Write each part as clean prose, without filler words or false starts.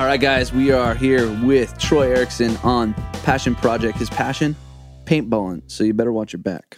right, guys, we are here with Troy Erickson on Passion Project. His passion, paintballing. So you better watch your back.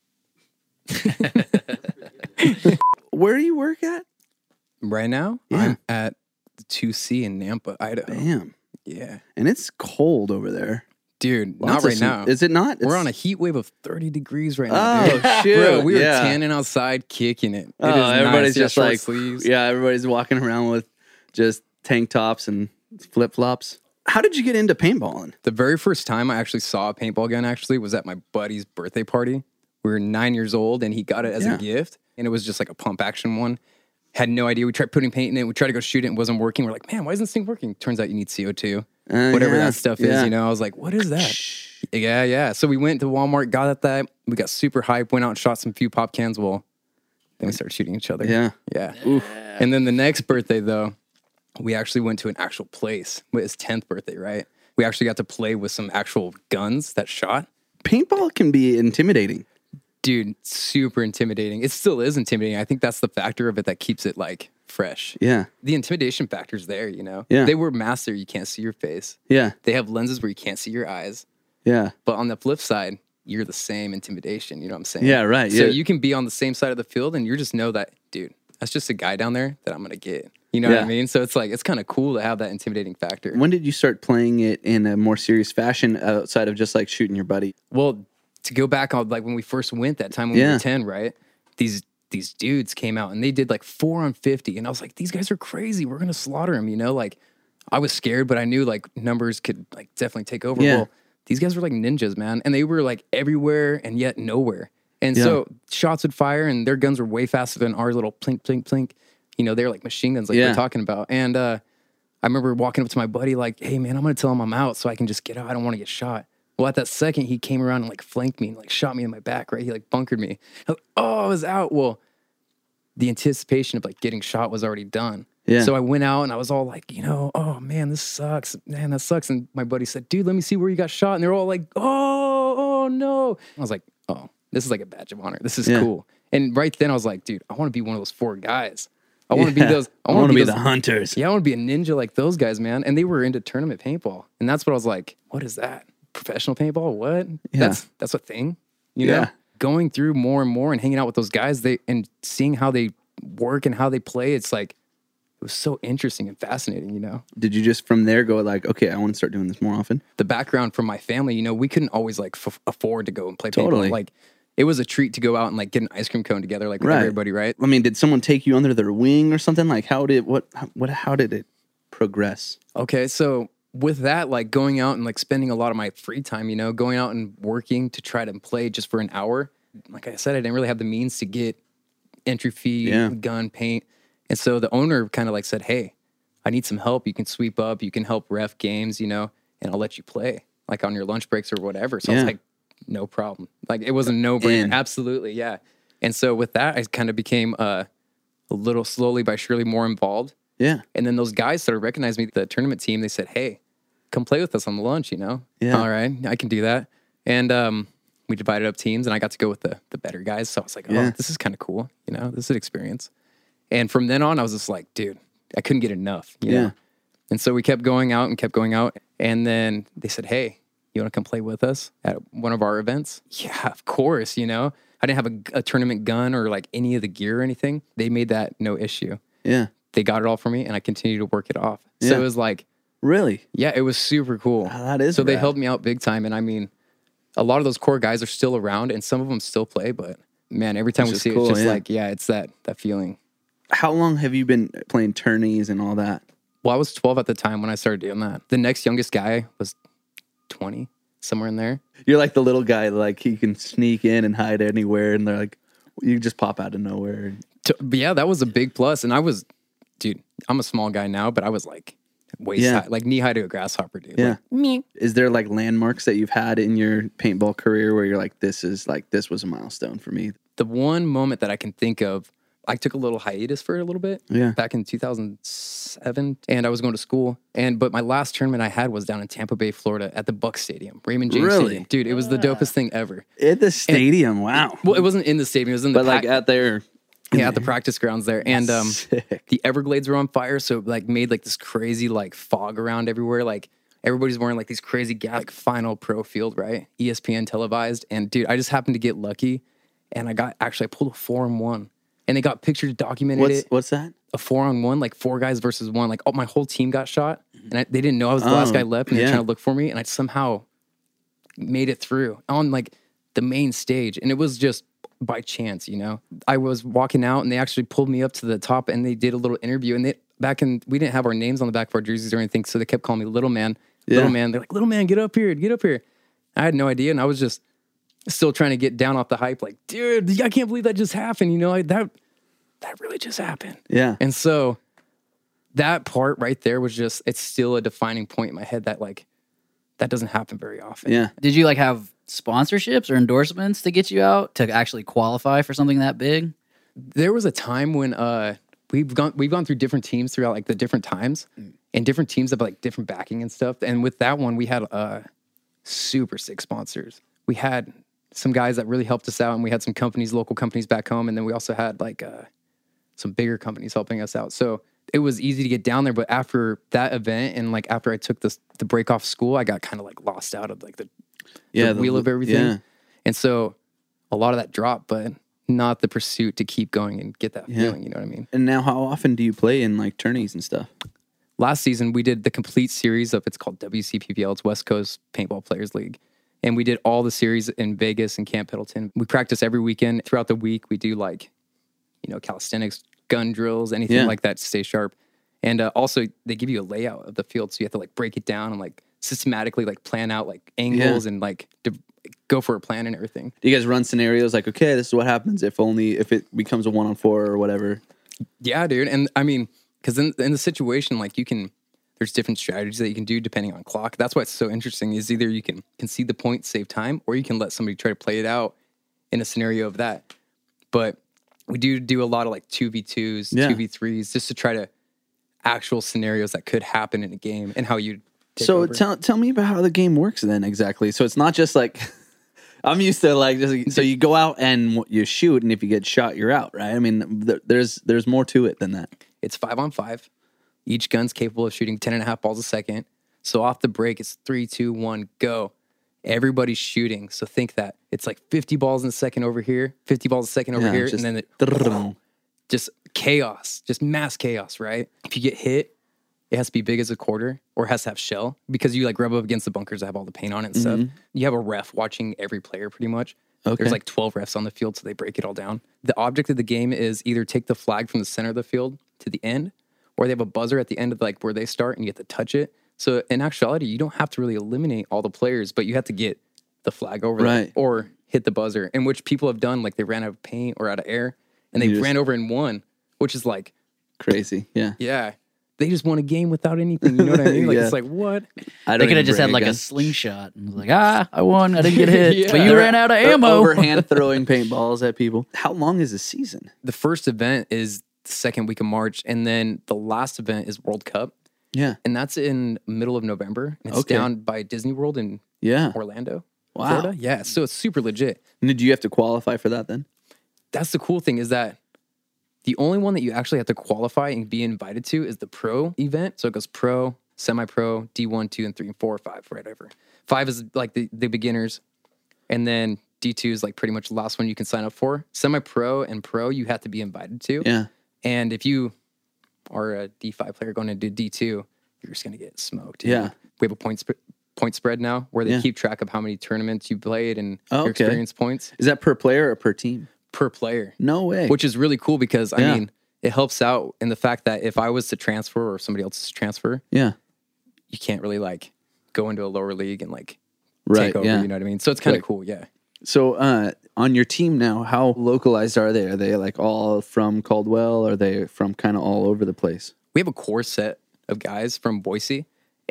Where do you work at? Right now, Yeah. I'm at the 2C in Nampa, Idaho. Damn. Yeah. And it's cold over there. Dude, Lots not right of now. Is it not? We're on a heat wave of 30 degrees right now, dude. Oh, shoot. Bro, we were Yeah. tanning outside, kicking it. Oh, It is everybody's nice. Yeah, just short like, sleeves. yeah, everybody's walking around with just tank tops and flip-flops. How did you get into paintballing? The very first time I actually saw a paintball gun was at my buddy's birthday party. We were 9 years old, and he got it as a gift, and it was just like a pump action one. Had no idea. We tried putting paint in it. We tried to go shoot it. It wasn't working. We're like, man, why isn't this thing working? Turns out you need CO2. Whatever that stuff is, you know. I was like, what is that? Yeah. So we went to Walmart, got that. We got super hyped, went out and shot some few pop cans. Well, then we started shooting each other. Yeah. Oof. And then the next birthday, though, we actually went to an actual place. It was his 10th birthday, right? We actually got to play with some actual guns that shot. Paintball can be intimidating. Dude, super intimidating. It still is intimidating. I think that's the factor of it that keeps it like fresh. Yeah. The intimidation factor's there, you know? Yeah. They wear masks there, you can't see your face. Yeah. They have lenses where you can't see your eyes. Yeah. But on the flip side, you're the same intimidation. You know what I'm saying? Yeah, right. So Yeah. you can be on the same side of the field and you just know that, dude, that's just a guy down there that I'm going to get. You know what I mean? So it's like, it's kind of cool to have that intimidating factor. When did you start playing it in a more serious fashion outside of just like shooting your buddy? Well, to go back on like when we first went that time when we were 10, right? These dudes came out and they did like 4 on 50. And I was like, these guys are crazy. We're going to slaughter them, you know? Like I was scared, but I knew like numbers could like definitely take over. Yeah. Well, these guys were like ninjas, man. And they were like everywhere and yet nowhere. And so shots would fire and their guns were way faster than ours, little plink, plink, plink. You know, they were like machine guns like we're talking about. And I remember walking up to my buddy like, hey, man, I'm going to tell him I'm out so I can just get out. I don't want to get shot. Well, at that second, he came around and like flanked me and like shot me in my back, right? He like bunkered me. I was, I was out. Well, the anticipation of like getting shot was already done. Yeah. So I went out and I was all like, you know, oh man, this sucks. Man, that sucks. And my buddy said, dude, let me see where you got shot. And they're all like, oh no. I was like, oh, this is like a badge of honor. This is cool. And right then I was like, dude, I want to be one of those 4 guys. I want to be those. I want to be the hunters. Yeah, I want to be a ninja like those guys, man. And they were into tournament paintball. And that's what I was like, what is that? Professional paintball? What? Yeah. That's a thing. You know? Going through more and more and hanging out with those guys, and seeing how they work and how they play, it's like it was so interesting and fascinating, you know. Did you just from there go like, okay, I want to start doing this more often? The background from my family, you know, we couldn't always like afford to go and play Totally. paintball. Like it was a treat to go out and like get an ice cream cone together, like with everybody, right? I mean, did someone take you under their wing or something? Like, how did it progress? Okay, so with that, like going out and like spending a lot of my free time, you know, going out and working to try to play just for an hour. Like I said, I didn't really have the means to get entry fee, gun, paint. And so the owner kind of like said, hey, I need some help. You can sweep up, you can help ref games, you know, and I'll let you play like on your lunch breaks or whatever. So I was like, no problem. Like it was a no-brainer. Absolutely, yeah. And so with that, I kind of became a little slowly but surely more involved. Yeah. And then those guys started recognizing me, the tournament team. They said, hey, come play with us on the lunch, you know? Yeah. All right, I can do that. And we divided up teams and I got to go with the better guys. So I was like, oh, this is kind of cool. You know, this is an experience. And from then on, I was just like, dude, I couldn't get enough. You know? And so we kept going out and kept going out. And then they said, hey, you want to come play with us at one of our events? Yeah, of course, you know? I didn't have a tournament gun or like any of the gear or anything. They made that no issue. Yeah. They got it all for me and I continued to work it off. So it was like, really? Yeah, it was super cool. That is so rad. They helped me out big time. And I mean, a lot of those core guys are still around and some of them still play, but man, every time we see it, it's just like, it's that feeling. How long have you been playing tourneys and all that? Well, I was 12 at the time when I started doing that. The next youngest guy was 20, somewhere in there. You're like the little guy, like he can sneak in and hide anywhere, and they're like, you just pop out of nowhere. But yeah, that was a big plus. And I was, dude, I'm a small guy now, but I was like waist high, like knee high to a grasshopper, dude. Yeah. Like, me. Is there like landmarks that you've had in your paintball career where you're like, this was a milestone for me? The one moment that I can think of, I took a little hiatus for a little bit back in 2007, and I was going to school. But my last tournament I had was down in Tampa Bay, Florida at the Buck Stadium, Raymond James Stadium. Dude, it was the dopest thing ever. At the stadium, wow. Well, it wasn't in the stadium. It was in the like at their Yeah, at the practice grounds there. And Sick. the Everglades were on fire, so like made like this crazy like fog around everywhere. Like everybody's wearing like these crazy like final pro field, right? ESPN televised. And dude, I just happened to get lucky, and I pulled a 4-on-1, and they got pictures documented it. What's that? A 4-on-1, like 4 guys versus 1. Like my whole team got shot, and they didn't know I was the last guy left, and they were trying to look for me, and I somehow made it through on like the main stage, and it was just by chance, you know. I was walking out, and they actually pulled me up to the top, and they did a little interview, and we didn't have our names on the back of our jerseys or anything, so they kept calling me Little Man. Little Man. They're like, Little Man, get up here, get up here. I had no idea, and I was just still trying to get down off the hype, like, dude, I can't believe that just happened, you know, that really just happened. Yeah. And so that part right there was just, it's still a defining point in my head that like, that doesn't happen very often. Yeah. Did you like have sponsorships or endorsements to get you out to actually qualify for something that big? There was a time when we've gone through different teams throughout like the different times, and different teams have like different backing and stuff. And with that one, we had super sick sponsors. We had some guys that really helped us out, and we had some companies, local companies back home, and then we also had like some bigger companies helping us out. So it was easy to get down there. But after that event, and like after I took the break off school, I got kind of like lost out of like the wheel of everything. Yeah. And so a lot of that dropped, but not the pursuit to keep going and get that feeling, you know what I mean? And now how often do you play in like tourneys and stuff? Last season, we did the complete series of, it's called WCPPL, it's West Coast Paintball Players League. And we did all the series in Vegas and Camp Pendleton. We practice every weekend. Throughout the week, we do like, you know, calisthenics, gun drills, anything like that to stay sharp. And also, they give you a layout of the field, so you have to like break it down and like systematically like plan out like angles and like go for a plan and everything. Do you guys run scenarios like, okay, this is what happens if it becomes a 1-on-4 or whatever? Yeah, dude. And I mean, because in the situation, like there's different strategies that you can do depending on clock. That's why it's so interesting is either you can concede the point, save time, or you can let somebody try to play it out in a scenario of that. But we do a lot of like 2v2s, 2v3s, just to try to actual scenarios that could happen in a game and how you. So tell me about how the game works then exactly. So it's not just like I'm used to like so you go out and you shoot, and if you get shot, you're out, right? I mean, there's more to it than that. It's 5-on-5. Each gun's capable of shooting 10.5 balls a second. So off the break, it's 3, 2, 1, go. Everybody's shooting. So think that it's like 50 balls in a second over here, 50 balls a second over here, and then just chaos, just mass chaos, right? If you get hit, it has to be big as a quarter, or it has to have shell, because you like rub up against the bunkers that have all the paint on it and stuff. You have a ref watching every player pretty much. Okay. There's like 12 refs on the field, so they break it all down. The object of the game is either take the flag from the center of the field to the end, or they have a buzzer at the end of like where they start, and you have to touch it. So in actuality, you don't have to really eliminate all the players, but you have to get the flag over there or hit the buzzer, in which people have done, like they ran out of paint or out of air, and they ran over and won, which is like crazy. Yeah. Yeah. They just won a game without anything. You know what I mean? Like, it's like, what? They could have just had like a slingshot and was like, I won. I didn't get hit. But you ran out of ammo. Overhand throwing paintballs at people. How long is the season? The first event is the second week of March. And then the last event is World Cup. Yeah. And that's in middle of November. It's down by Disney World in Orlando. Wow. Florida. Yeah. So it's super legit. And did you have to qualify for that then? That's the cool thing, is that the only one that you actually have to qualify and be invited to is the pro event. So it goes pro, semi-pro, D1, 2, and 3, and 4, 5, right over. 5 is like the beginners. And then D2 is like pretty much the last one you can sign up for. Semi-pro and pro, you have to be invited to. Yeah. And if you are a D5 player going to do D2, you're just going to get smoked. Yeah. We have a point spread now where they keep track of how many tournaments you played and your experience points. Is that per player or per team? Per player. No way. Which is really cool, because I mean, it helps out in the fact that if I was to transfer or somebody else to transfer, you can't really like go into a lower league and like take over, you know what I mean? So it's kind of cool, yeah. So on your team now, how localized are they? Are they like all from Caldwell? Or are they from kind of all over the place? We have a core set of guys from Boise,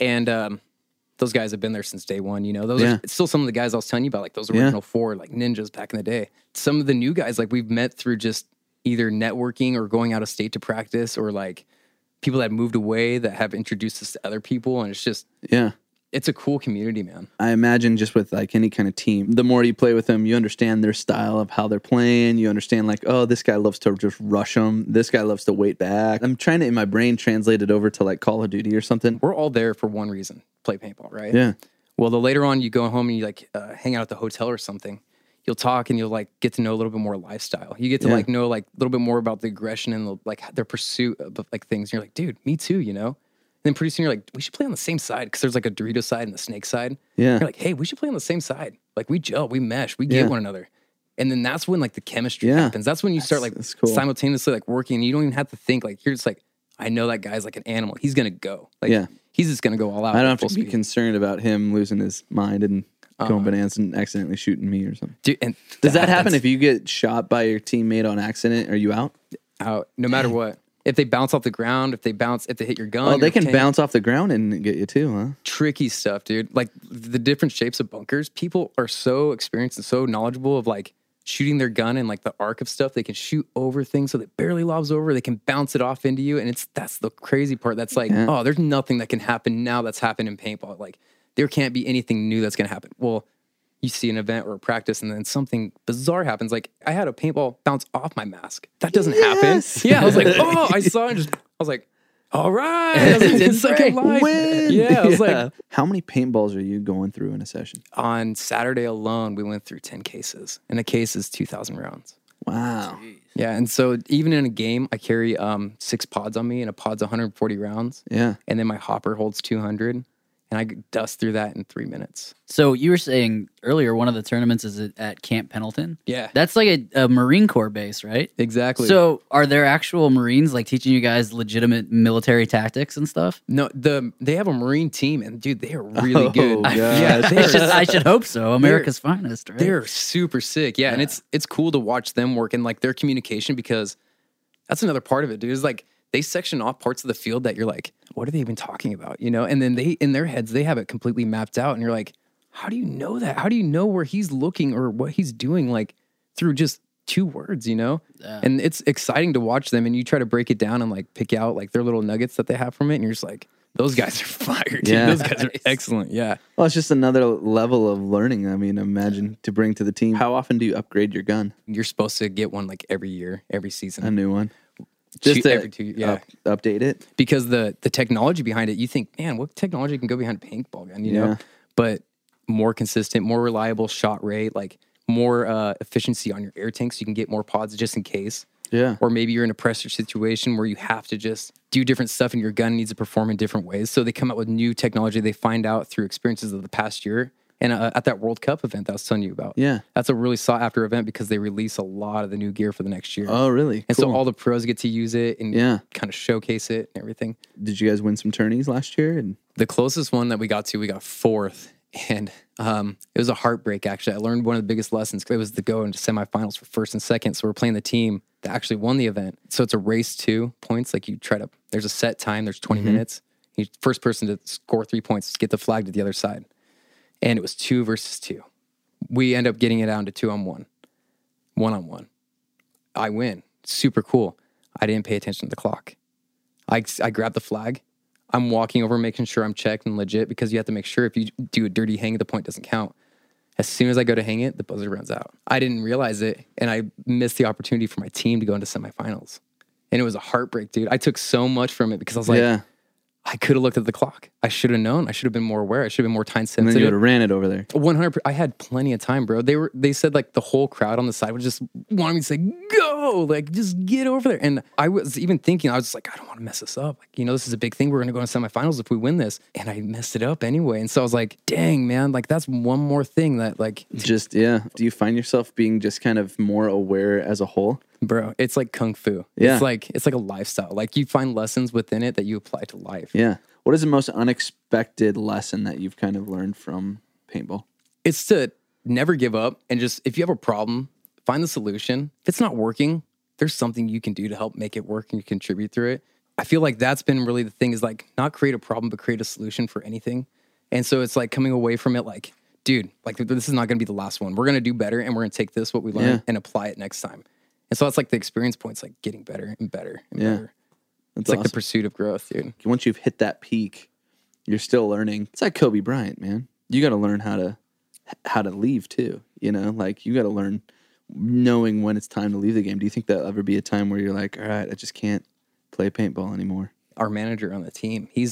and those guys have been there since day one. You know, those are still some of the guys I was telling you about, like those original 4 like ninjas back in the day. Some of the new guys, like we've met through just either networking or going out of state to practice, or like people that moved away that have introduced us to other people. And it's just, it's a cool community, man. I imagine just with like any kind of team, the more you play with them, you understand their style of how they're playing. You understand like, oh, this guy loves to just rush them. This guy loves to wait back. I'm trying to, in my brain, translate it over to like Call of Duty or something. We're all there for one reason, play paintball, right? Yeah. Well, the later on you go home and you like hang out at the hotel or something, you'll talk and you'll like get to know a little bit more lifestyle. You get to like know like a little bit more about the aggression and the, like their pursuit of like things. And you're like, dude, me too, you know? And then pretty soon you're like, we should play on the same side because there's like a Dorito side and the snake side. Yeah. You're like, hey, we should play on the same side. Like we gel, we mesh, we get one another. And then that's when like the chemistry happens. That's when you start like cool. simultaneously like working and you don't even have to think like, you're just like, I know that guy's like an animal. He's going to go. Like he's just going to go all out. I don't have to be concerned about him losing his mind and going bananas and accidentally shooting me or something. Dude, and does that happen if you get shot by your teammate on accident? Are you out? Out, no matter what. If they bounce off the ground, if they hit your gun. Oh, they can bounce off the ground and get you too, huh? Tricky stuff, dude. Like the different shapes of bunkers, people are so experienced and so knowledgeable of like shooting their gun and like the arc of stuff. They can shoot over things so it barely lobs over. They can bounce it off into you. And that's the crazy part. That's like, oh, there's nothing that can happen now that's happened in paintball. Like there can't be anything new that's going to happen. Well, you see an event or a practice and then something bizarre happens. Like I had a paintball bounce off my mask. That doesn't happen. Yeah. I was like, oh, I saw it. I was like, all right. It's like a life. Yeah. I was like, how many paintballs are you going through in a session? On Saturday alone, we went through 10 cases and a case is 2,000 rounds. Wow. Jeez. Yeah. And so even in a game, I carry 6 pods on me and a pod's 140 rounds. Yeah. And then my hopper holds 200. And I dust through that in 3 minutes. So you were saying earlier one of the tournaments is at Camp Pendleton? Yeah. That's like a Marine Corps base, right? Exactly. So are there actual Marines like teaching you guys legitimate military tactics and stuff? No, they have a Marine team, and dude, they are really good. Yeah, I should hope so. America's finest, right? They're super sick. Yeah, and it's cool to watch them work in like their communication because that's another part of it, dude. Is like they section off parts of the field that you're like, what are they even talking about? You know, and then they in their heads they have it completely mapped out, and you're like, how do you know that? How do you know where he's looking or what he's doing like through just 2 words, you know? Yeah. And it's exciting to watch them, and you try to break it down and like pick out like their little nuggets that they have from it, and you're just like, those guys are fire, dude. Yeah. Those guys are excellent. Yeah. Well, it's just another level of learning. I mean, imagine to bring to the team. How often do you upgrade your gun? You're supposed to get one like every year, every season. A new one. Just to every 2 years. Update it. Because the technology behind it, you think, man, what technology can go behind a paintball gun, you know? But more consistent, more reliable shot rate, like more efficiency on your air tank so you can get more pods just in case. Yeah. Or maybe you're in a pressure situation where you have to just do different stuff and your gun needs to perform in different ways. So they come out with new technology they find out through experiences of the past year. And at that World Cup event that I was telling you about. Yeah. That's a really sought after event because they release a lot of the new gear for the next year. Oh, really? And so all the pros get to use it and kind of showcase it and everything. Did you guys win some tourneys last year? The closest one that we got 4th. And it was a heartbreak, actually. I learned one of the biggest lessons. It was to go into semifinals for 1st and 2nd. So we're playing the team that actually won the event. So it's a race to points. Like there's a set time, there's 20 minutes. First person to score 3 points, get the flag to the other side. And it was 2 versus 2. We end up getting it down to 2-on-1. 1-on-1. I win. Super cool. I didn't pay attention to the clock. I grabbed the flag. I'm walking over, making sure I'm checked and legit because you have to make sure if you do a dirty hang, the point doesn't count. As soon as I go to hang it, the buzzer runs out. I didn't realize it, and I missed the opportunity for my team to go into semifinals. And it was a heartbreak, dude. I took so much from it because I was like, I could have looked at the clock. I should have known. I should have been more aware. I should have been more time sensitive. And then you would have ran it over there. 100%. I had plenty of time, bro. They said like the whole crowd on the side was just wanting me to say, go, like just get over there. And I was even thinking, I was just like, I don't want to mess this up. Like, you know, this is a big thing. We're going to go into semifinals if we win this. And I messed it up anyway. And so I was like, dang, man, like that's one more thing that like. Just, Do you find yourself being just kind of more aware as a whole? Bro, it's like kung fu. Yeah. It's like a lifestyle. Like you find lessons within it that you apply to life. Yeah. What is the most unexpected lesson that you've kind of learned from paintball? It's to never give up and just, if you have a problem, find the solution. If it's not working, there's something you can do to help make it work and you contribute through it. I feel like that's been really the thing is like not create a problem, but create a solution for anything. And so it's like coming away from it like, dude, like this is not going to be the last one. We're going to do better and we're going to take this, what we learned and apply it next time. And so that's like the experience points, like getting better and better and better. It's like the pursuit of growth, dude. Once you've hit that peak, You're still learning. It's like Kobe Bryant, man. You got to learn how to leave too. You know, like you got to learn knowing when it's time to leave the game. Do you think there'll ever be a time where you're like, all right, I just can't play paintball anymore? Our manager on the team, he's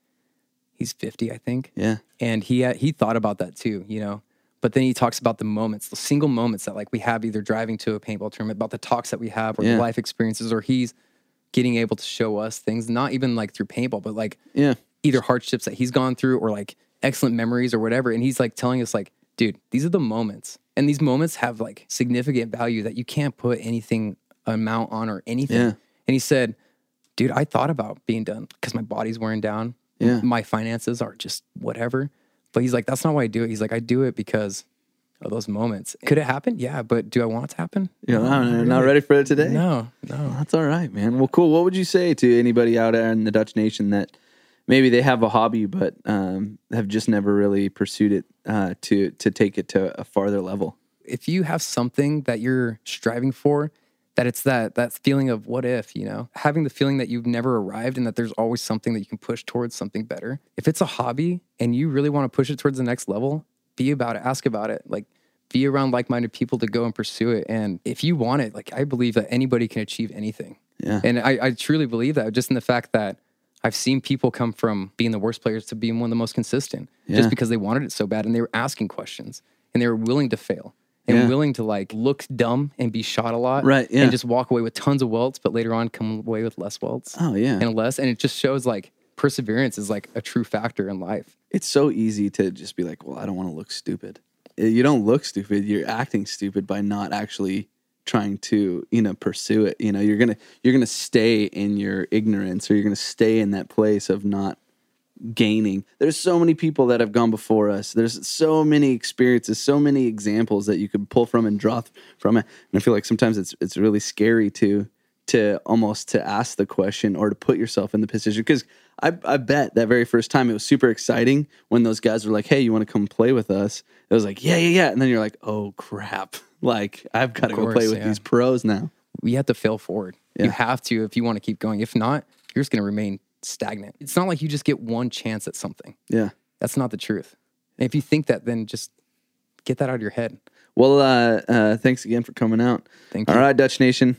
50, I think. Yeah. And he thought about that too, you know. But then he talks about the moments, the single moments that like we have either driving to a paintball tournament, about the talks that we have, or the life experiences, or he's getting able to show us things, not even like through paintball, but like either hardships that he's gone through or like excellent memories or whatever. And he's like telling us like, dude, these are the moments. And these moments have like significant value that you can't put anything amount on or anything. Yeah. And he said, dude, I thought about being done because my body's wearing down. Yeah. My finances are just whatever. But he's like, that's not why I do it. He's like, I do it because of those moments. Could it happen? Yeah, but do I want it to happen? You're not ready for it today? No. Well, that's all right, man. Well, cool. What would you say to anybody out there in the Dutch Nation that maybe they have a hobby but have just never really pursued it to take it to a farther level? If you have something that you're striving for, that it's that feeling of what if, you know, having the feeling that you've never arrived and that there's always something that you can push towards something better. If it's a hobby and you really want to push it towards the next level, be about it, ask about it, like be around like-minded people to go and pursue it. And if you want it, like I believe that anybody can achieve anything. Yeah. And I truly believe that, just in the fact that I've seen people come from being the worst players to being one of the most consistent just because they wanted it so bad and they were asking questions and they were willing to fail. And willing to like look dumb and be shot a lot, right? Yeah. And just walk away with tons of welts, but later on come away with less welts. Oh yeah, and it just shows like perseverance is like a true factor in life. It's so easy to just be like, well, I don't want to look stupid. You don't look stupid. You're acting stupid by not actually trying to, pursue it. You're gonna stay in your ignorance, or you're gonna stay in that place of not gaining. There's so many people that have gone before us. There's so many experiences, so many examples that you could pull from and draw from it. And I feel like sometimes it's really scary to almost to ask the question or to put yourself in the position, because I bet that very first time it was super exciting when those guys were like, hey, you want to come play with us? It was like, yeah. And then you're like, oh crap. Like I've got to go play with these pros now. We have to fail forward. You have to, if you want to keep going. If not, you're just going to remain stagnant. It's not like you just get one chance at something. Yeah. That's not the truth. And if you think that, then just get that out of your head. Well, thanks again for coming out. Thank you. All right, Dutch Nation.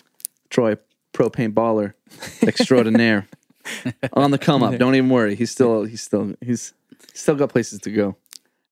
Troy, pro paintballer extraordinaire. On the come up. Don't even worry. He's still got places to go.